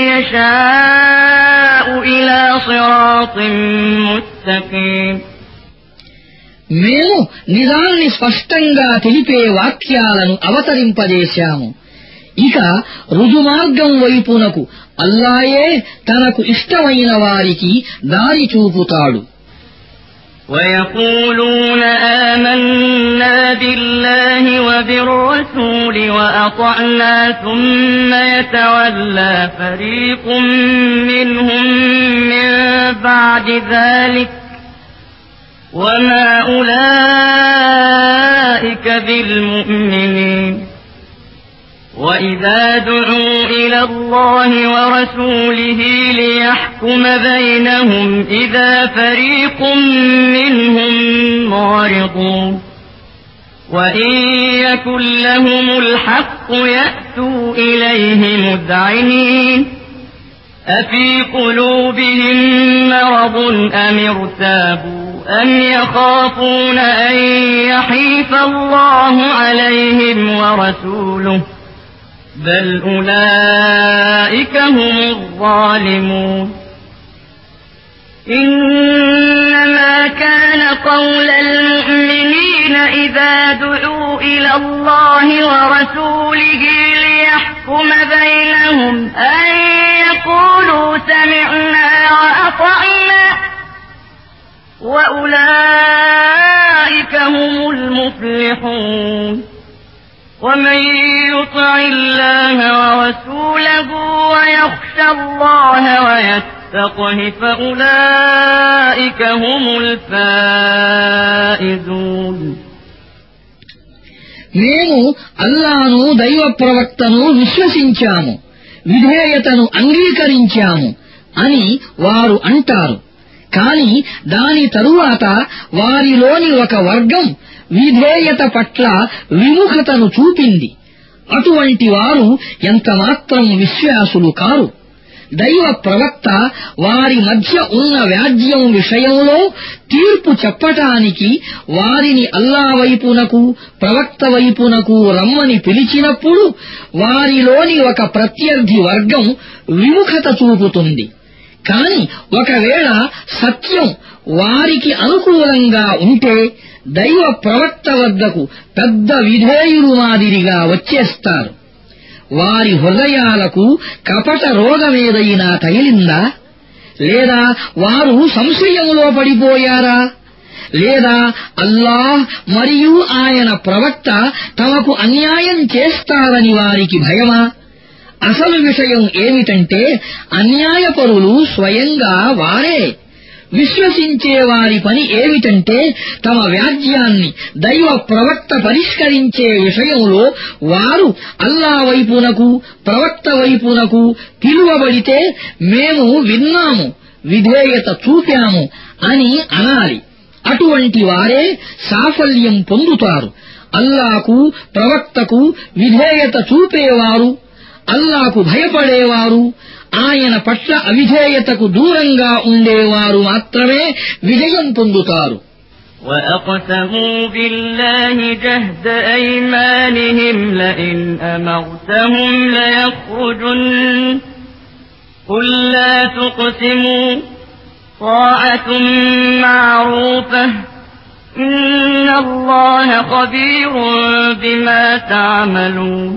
يشاء إلى صراط مستقيم మేము నిజాన్ని స్పష్టంగా తెలిపే వాక్యాలను అవతరింపజేశాము. ఇక రుజుమార్గం వైపునకు అల్లాయే తనకు ఇష్టమైన వారికి దారి చూపుతాడు. ويقولون آمنا بالله وبالرسول وأطعنا ثم يتولى فريق منهم من بعد ذلك وما أولئك بالمؤمنين وإذا دعوا إلى الله ورسوله ليحكم بينهم إذا فريق منهم معرضون وإن يكن لهم الحق يأتوا إليه مذعنين أفي قلوبهم مرض أم ارتابوا أم يخافون أن يحيف الله عليهم ورسوله بل أولئك هم الظالمون إنما كان قول المؤمنين إذا دعوا إلى الله ورسوله ليحكم بينهم أن يقولوا سمعنا وأطعنا وأولئك هم المفلحون ومن يطع الله ورسوله ويخشى الله ويتقه فأولئك هم الفائزون మేము అల్లాను దైవ ప్రవక్తను విశ్వసించాము, విధేయతను అంగీకరించాము అని వారు అంటారు. కాని దాని తరువాత వారిలోని ఒక వర్గం విధేయత పట్ల విముఖతను చూపింది. అటువంటి వారు ఎంతమాత్రం విశ్వాసులు కారు. దైవ ప్రవక్త వారి మధ్య ఉన్న వ్యాజ్యం విషయంలో తీర్పు చెప్పటానికి వారిని అల్లా వైపునకు, ప్రవక్త వైపునకు రమ్మని పిలిచినప్పుడు వారిలోని ఒక ప్రత్యర్థి వర్గం విముఖత చూపుతుంది. కాని ఒకవేళ సత్యం వారికి అనుకూలంగా ఉంటే దైవ ప్రవక్త వద్దకు పెద్ద విధేయులు మాదిరిగా వచ్చేస్తారు. వారి హృదయాలకు కపట రోగమేదైనా తగిలిందా? లేదా వారు సంశయంలో పడిపోయారా? లేదా అల్లాహ్ మరియు ఆయన ప్రవక్త తమకు అన్యాయం చేస్తారని వారికి భయమా? అసలు విషయం ఏమిటంటే అన్యాయపరులు స్వయంగా వారే. విశ్వసించే వారి పని ఏమిటంటే తమ వ్యాజ్యాన్ని దైవ ప్రవక్త పరిష్కరించే విషయంలో వారు అల్లా వైపునకు, ప్రవక్త వైపునకు పిలువబడితే మేము విన్నాము, విధేయత చూపాము అని అనాలి. అటువంటి వారే సాఫల్యం పొందుతారు. అల్లాకు, ప్రవక్తకు విధేయత చూపేవారు, అల్లాకు భయపడేవారు, ఆయన పట్ల అవిధేయతకు దూరంగా ఉండేవారు మాత్రమే విజయం పొందుతారు. وَأَقْسَمُوا بِاللَّهِ جَهْدَ أَيْمَانِهِمْ لَئِنْ أَمَرْتَهُمْ لَيَخْرُجُنَّ قُل لَّا تُقْسِمُوا طَاعَةٌ مَّعْرُوفَةٌ إِنَّ اللَّهَ خَبِيرٌ بِمَا تَعْمَلُونَ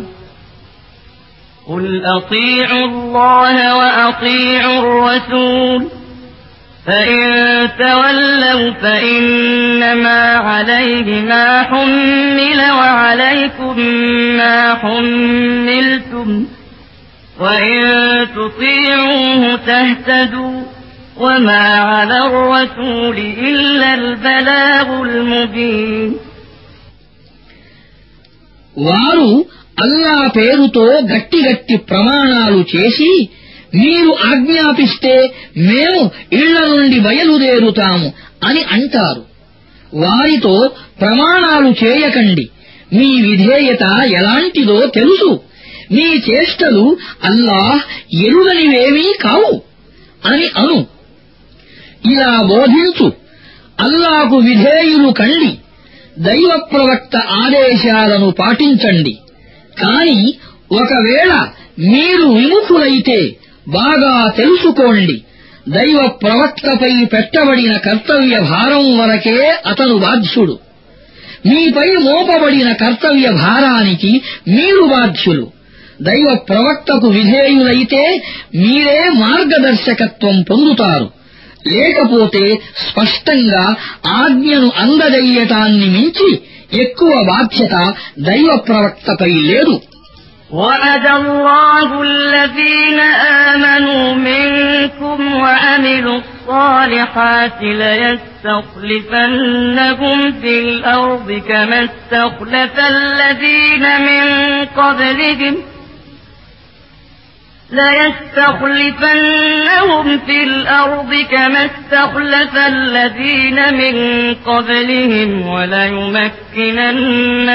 قُلْ أَطِيعُوا اللَّهَ وَأَطِيعُوا الرَّسُولَ فَإِن تَوَلَّوْا فَإِنَّمَا عَلَيْهِ مَا حُمِّلَ وَعَلَيْكُم مَّا حُمِّلْتُمْ وَإِن تُطِيعُوهُ تَهْتَدُوا وَمَا عَلَى الرَّسُولِ إِلَّا الْبَلَاغُ الْمُبِينُ. వారు అల్లా పేరుతో గట్టి గట్టి ప్రమాణాలు చేసి మీరు ఆజ్ఞాపిస్తే మేము ఇళ్ల నుండి బయలుదేరుతాము అని అంటారు. వారితో ప్రమాణాలు చేయకండి, మీ విధేయత ఎలాంటిదో తెలుసు, మీ చేష్టలు అల్లాహ్ ఎరుగనివేమీ కావు అని అను. ఇలా బోధించు, అల్లాకు విధేయులు కండి, దైవ ప్రవక్త ఆదేశాలను పాటించండి. కాని ఒకవేళ మీరు విముఖులైతే బాగా తెలుసుకోండి, దైవ ప్రవక్తపై పెట్టబడిన కర్తవ్య భారం వరకే అతను బాధ్యుడు. మీపై మోపబడిన కర్తవ్య భారానికి మీరు బాధ్యులు. దైవ ప్రవక్తకు విధేయులైతే మీరే మార్గదర్శకత్వం పొందుతారు. లేకపోతే స్పష్టంగా ఆజ్ఞను అందజేయటాన్ని మించి ఎక్కువ బాధ్యత దైవ ప్రవక్తపై లేదు. وَعَدَ اللَّهُ الَّذِينَ آمَنُوا مِنكُمْ وَعَمِلُوا الصَّالِحَاتِ لَيَسْتَخْلِفَنَّهُمْ فِي الْأَرْضِ كَمَا اسْتَخْلَفَ الَّذِينَ مِن قَبْلِهِمْ وَلَيُمَكِّنَنَّ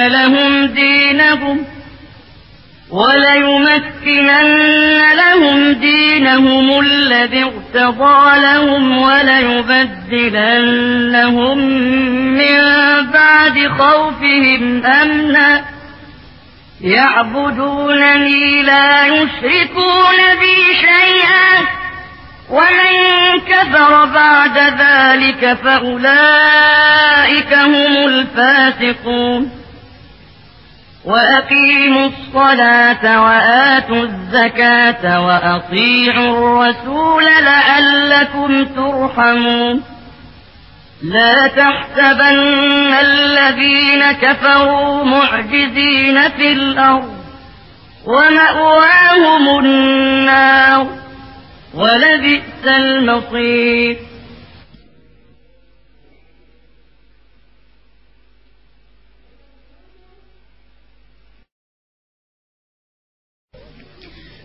لَهُمْ دِينَهُمُ الَّذِي ارْتَضَىٰ لَهُمْ وَلَيُبَدِّلَنَّهُم مِّن بَعْدِ خَوْفِهِمْ أَمْنًا يَعْبُدُونَنِي لَا يُشْرِكُونَ بِي شَيْئًا وَمَن كَفَرَ بَعْدَ ذَلِكَ فَأُولَٰئِكَ هُمُ الْفَاسِقُونَ. وَأَقِيمُوا الصَّلَاةَ وَآتُوا الزَّكَاةَ وَأَطِيعُوا الرَّسُولَ لَعَلَّكُمْ تُرْحَمُونَ. لَا تَحْسَبَنَّ الَّذِينَ كَفَرُوا مُعْجِزِينَ فِي الْأَرْضِ وَمَأْوَاهُمُ النَّارُ وَلَبِئْسَ الْمَصِيرُ.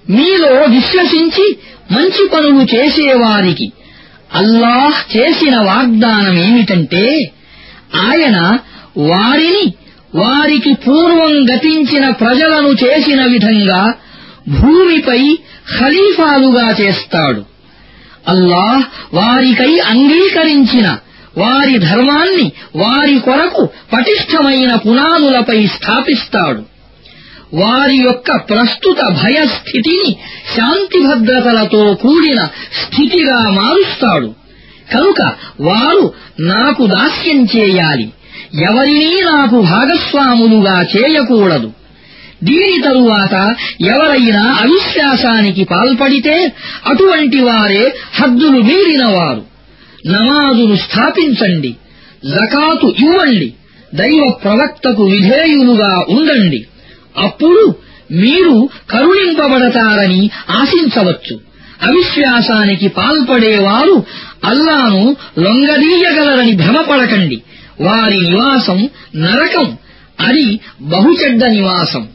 మీలో విశ్వసించి మంచి పనులు చేసేవారికి అల్లాహ్ చేసిన వాగ్దానమేమిటంటే ఆయన వారిని వారికి పూర్వం గతించిన ప్రజలను చేసిన విధంగా భూమిపై ఖలీఫాలుగా చేస్తాడు. అల్లాహ్ వారికై అంగీకరించిన వారి ధర్మాన్ని వారి కొరకు పటిష్టమైన పునాదులపై స్థాపిస్తాడు. వారి యొక్క ప్రస్తుత భయస్థితిని శాంతి భద్రతలతో కూడిన స్థితిగా మారుస్తాడు. కనుక వారు నాకు దాస్యం చేయాలి, ఎవరినీ నాకు భాగస్వాములుగా చేయకూడదు. దీని తరువాత ఎవరైనా అవిశ్వాసానికి పాల్పడితే అటువంటి వారే హద్దులు మీరినవారు. నమాజును స్థాపించండి, జకాతు ఇవ్వండి, దైవ ప్రవక్తకు విధేయులుగా ఉండండి. అప్పుడు మీరు కరుణింపబడతారని ఆశించవచ్చు. అవిశ్వాసానికి పాల్పడేవారు అల్లాను లొంగదీయగలరని భ్రమపడకండి. వారి నివాసం నరకం, అది బహుచెడ్డ నివాసం.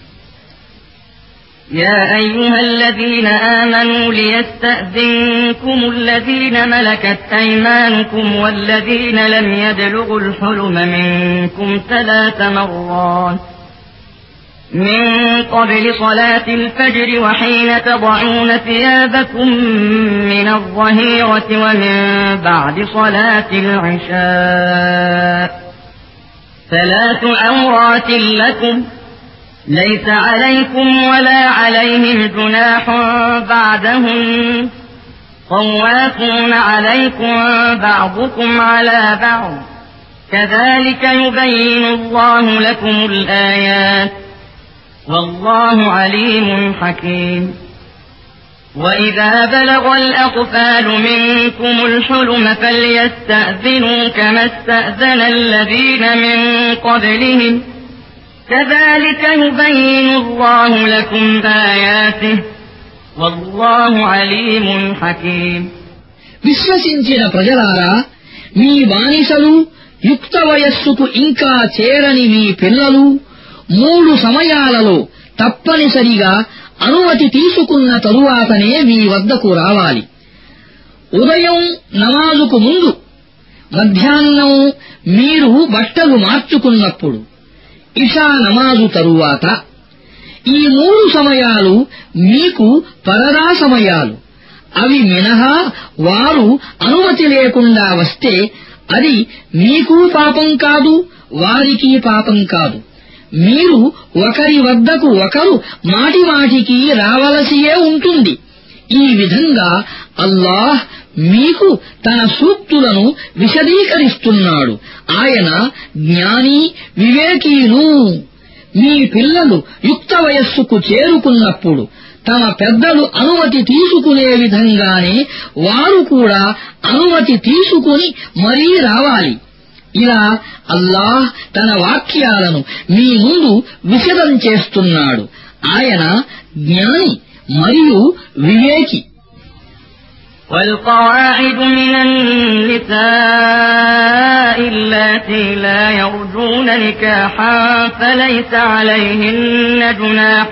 يا أيها الذين آمنوا ليستأذنكم الذين ملكت أيمانكم والذين لم يبلغوا الحلم منكم 3 مرات من قبل صلاة الفجر وحين تضعون ثيابكم من الظهيرة ومن بعد صلاة العشاء 3 عورات لكم ليس عليكم ولا عليهم جناح بعدهم طوافون عليكم بعضكم على بعض كذلك يبين الله لكم الآيات والله عليم حكيم وإذا بلغ الأطفال منكم الحلم فليستأذنوا كما استأذن الذين من قبلهم كذلك يبين الله لكم آياته والله عليم حكيم. విశ్వసించిన ప్రజలారా, మీ బానిసలు, యుక్త వయస్సుకు ఇంకా చేరని మీ పిల్లలు 3 సమయాలలో తప్పనిసరిగా అనుమతి తీసుకున్న తరువాతనే మీ వద్దకు రావాలి. ఉదయం నమాజుకు ముందు, మధ్యాహ్నం మీరు బట్టలు మార్చుకున్నప్పుడు, ఇషా నమాజు తరువాత. ఈ 3 సమయాలు మీకు పరదా సమయాలు. అవి మినహా వారు అనుమతి లేకుండా వస్తే అది మీకు పాపం కాదు, వారికి పాపం కాదు. మీరు ఒకరి వద్దకు ఒకరు మాటిమాటికి రావలసియే ఉంటుంది. ఈ విధంగా అల్లాహ్ మీకు తన సూక్తులను విశదీకరిస్తున్నాడు. ఆయన జ్ఞాని, వివేకీను. మీ పిల్లలు యుక్త వయస్సుకు చేరుకున్నప్పుడు తమ పెద్దలు అనుమతి తీసుకునే విధంగానే వారు కూడా అనుమతి తీసుకుని మరీ రావాలి. ఇలా అల్లాహ్ తన వాక్యాలను మీ ముందు విశదం చేస్తున్నాడు. ఆయన జ్ఞాని మరియు వివేకి. والقواعد من النساء اللاتي لا يرجون نكاحا فليس عليهن جناح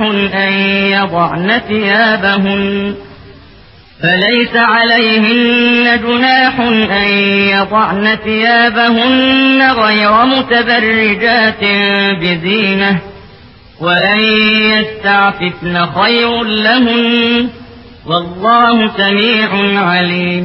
أن يضعن ثيابهن غير متبرجات بزينة وأن يستعففن خير لهن والله سميع عليم.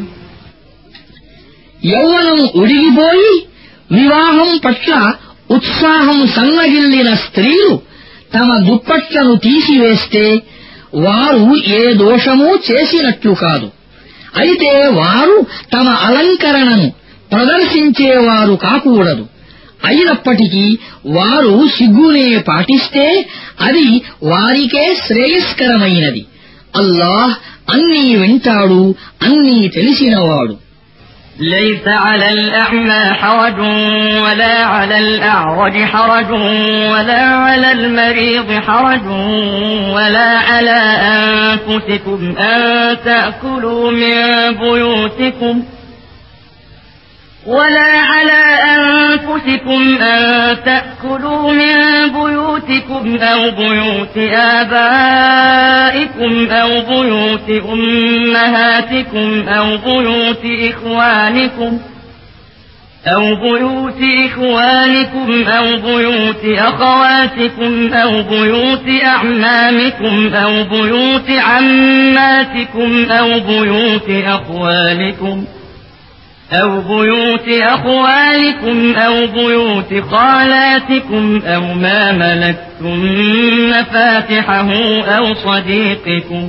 యౌవనం ఉడిగిపోయి వివాహం పట్ల ఉత్సాహం సన్నగిల్లిన స్త్రీలు తమ దుప్పట్లను తీసివేస్తే వారు ఏ దోషమూ చేసినట్లు కాదు. అయితే వారు తమ అలంకరణను ప్రదర్శించేవారు కాకూడదు. అయినప్పటికీ వారు సిగ్గునే పాటిస్తే అది వారికే శ్రేయస్కరమైనది. అల్లాహ్ అన్నీ వింటాడు, అన్నీ తెలిసినవాడు. ليس على الأعمى حرج ولا على الأعرج حرج ولا على المريض حرج ولا على أنفسكم أن تأكلوا من بيوتكم أنفسكم أن تأكلوا من بيوتكم أو بيوت آبائكم أو بيوت أمهاتكم أو بيوت إخوانكم أو بيوت أخواتكم أو بيوت أعمامكم أو بيوت عماتكم أو بيوت أخوالكم أو بيوت خالاتكم أو ما ملكتم مفاتحه أو صديقكم.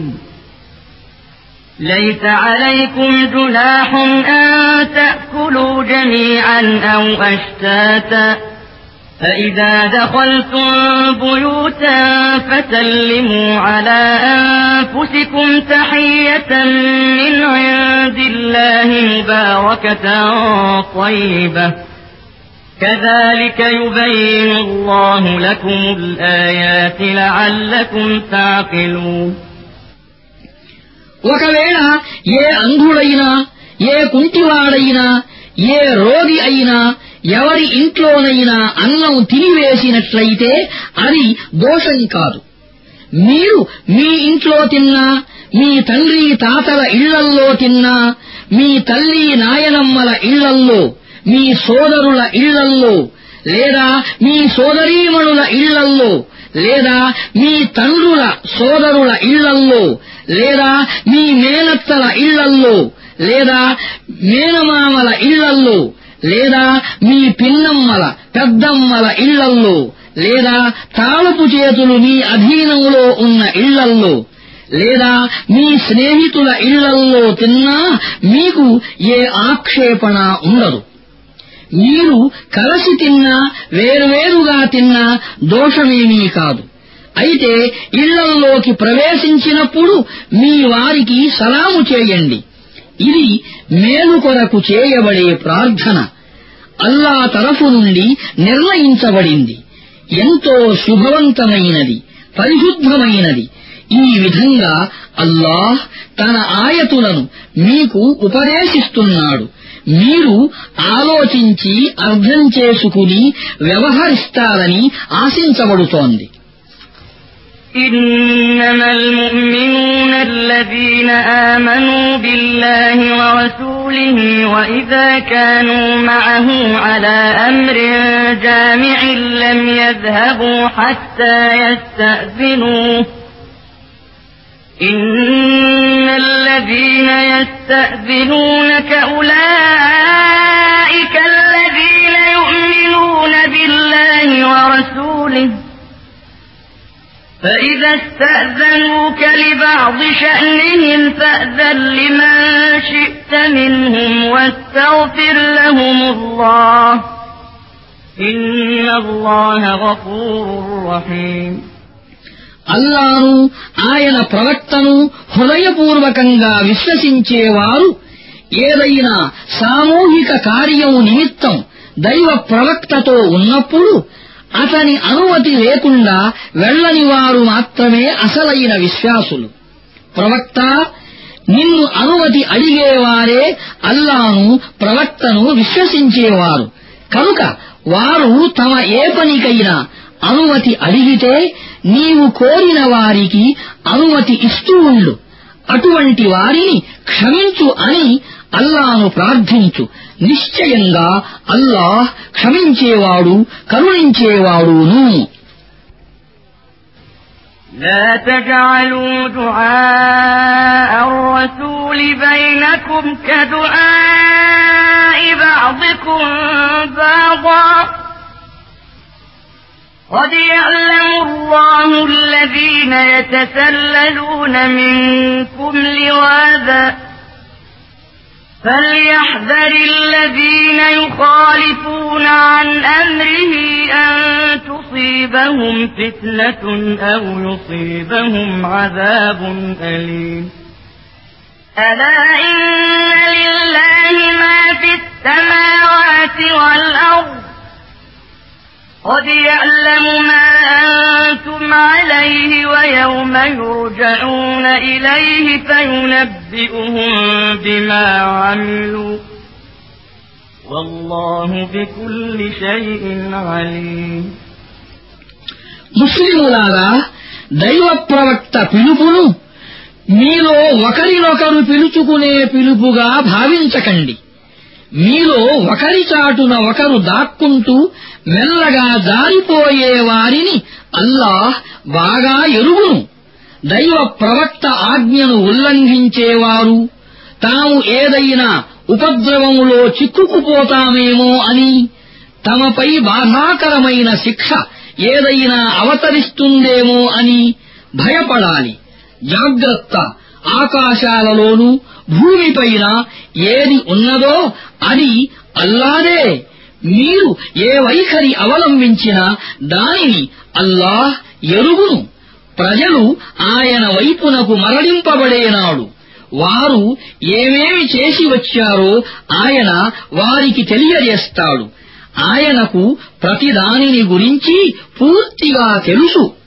ليس عليكم جناح أن تأكلوا جميعا أو أشتاتا فإذا دخلتم بيوتا فسلموا على أنفسكم تحية من عند الله مباركة طيبة كذلك يبين الله لكم الآيات لعلكم تعقلون. ఒకవేళ ఏ అంధుడైనా ఏ కుంటివాడైనా ఏ రోగి అయినా ఎవరి ఇంట్లోనైనా అన్నం తినివేసినట్లయితే అది దోషం కాదు. మీరు మీ ఇంట్లో తిన్నా, మీ తండ్రి తాతల ఇళ్లల్లో తిన్నా, మీ తల్లి నాయనమ్మల ఇళ్లల్లో, మీ సోదరుల ఇళ్లల్లో, లేదా మీ సోదరీమణుల ఇళ్లల్లో, లేదా మీ తండ్రుల సోదరుల ఇళ్లల్లో, లేదా మీ మేనత్తల ఇళ్లల్లో, లేదా మేనమామల ఇళ్లల్లో, లేదా మీ పిన్నమ్మల పెద్దమ్మల ఇళ్లల్లో, లేదా తాళపు చేతులు మీ అధీనంలో ఉన్న ఇళ్లల్లో, లేదా మీ స్నేహితుల ఇళ్లల్లో తిన్నా మీకు ఏ ఆక్షేపణ ఉండదు. మీరు కలసి తిన్నా వేరువేరుగా తిన్నా దోషమేమీ కాదు. అయితే ఇళ్లల్లోకి ప్రవేశించినప్పుడు మీ వారికి సలాము చేయండి. ఇది మేలు కొరకు చేయబడే ప్రార్థన అల్లా తరఫు నుండి నిర్ణయించబడింది. ఎంతో శుభవంతమైనది, పరిశుద్ధమైనది. ఈ విధంగా అల్లాహ్ తన ఆయతులను మీకు ఉపదేశిస్తున్నాడు. మీరు ఆలోచించి అర్థం చేసుకుని వ్యవహరిస్తారని ఆశించబడుతోంది. إنما المؤمنون الذين آمنوا بالله ورسوله وإذا كانوا معه على أمر جامع لم يذهبوا حتى يستأذنوه إن الذين يستأذنونك أولئك الذين يؤمنون بالله ورسوله فإذا استأذنوك لبعض شأنهم فأذن لمن شئت منهم واستغفر لهم الله إن الله غفور رحيم. అల్లాను ఆయన ప్రవక్తను హృదయపూర్వకంగా విశ్వసించేవారు ఏదైనా సామూహిక కార్యం నిమిత్తం దైవ ప్రవక్తతో ఉన్నప్పుడు అతని అనుమతి లేకుండా వెళ్ళని వారు మాత్రమే అసలైన విశ్వాసులు. ప్రవక్త, నిన్ను అనుమతి అడిగేవారే అల్లాను ప్రవక్తను విశ్వసించేవారు. కనుక వారు తమ ఏ పనికైనా అనుమతి అడిగితే నీవు కోరిన వారికి అనుమతి ఇస్తూ ఉండు. అటువంటి వారిని క్షమించు అని అల్లాను ప్రార్థించు. నిశ్చయంగా అల్లాహ్ క్షమించేవాడు, కరుణించేవాడును. لا تجعلوا دعاء الرسول بينكم كدعاء بعضكم بعضا قد يعلم الله الذين يتسللون منكم لواذا فليحذر الذين يخالفون عن أمره أن تصيبهم فتنة أو يصيبهم عذاب أليم. ألا إن لله ما في السماوات والأرض قد يعلم ما أنتم عليه ويوم يرجعون إليه فينبئهم بما عملوا والله بكل شيء عليم. ముస్లిములారా, దైవ ప్రవక్త పిలుపును మీలో ఒకరినొకరు పిలుచుకునే పిలుపుగా భావించకండి. మీలో ఒకరి చాటున ఒకరు దాక్కుంటూ మెల్లగా జారిపోయే వారిని అల్లాహ్ బాగా ఎరుగును. దైవ ప్రవక్త ఆజ్ఞను ఉల్లంఘించేవారు తాము ఏదైనా ఉపద్రవములో చిక్కుకుపోతామేమో అని, తమపై బాధాకరమైన శిక్ష ఏదైనా అవతరిస్తుందేమో అని భయపడాలి. జాగ్రత్త, ఆకాశాలలోనూ భూమిపైన ఏది ఉన్నదో అది అల్లాదే. మీరు ఏ వైఖరి అవలంబించినా దానిని అల్లాహ్ ఎరుగును. ప్రజలు ఆయన వైపునకు మరలింపబడేనాడు వారు ఏమేమి చేసి వచ్చారో ఆయన వారికి తెలియజేస్తాడు. ఆయనకు ప్రతిదానిని గురించి పూర్తిగా తెలుసు.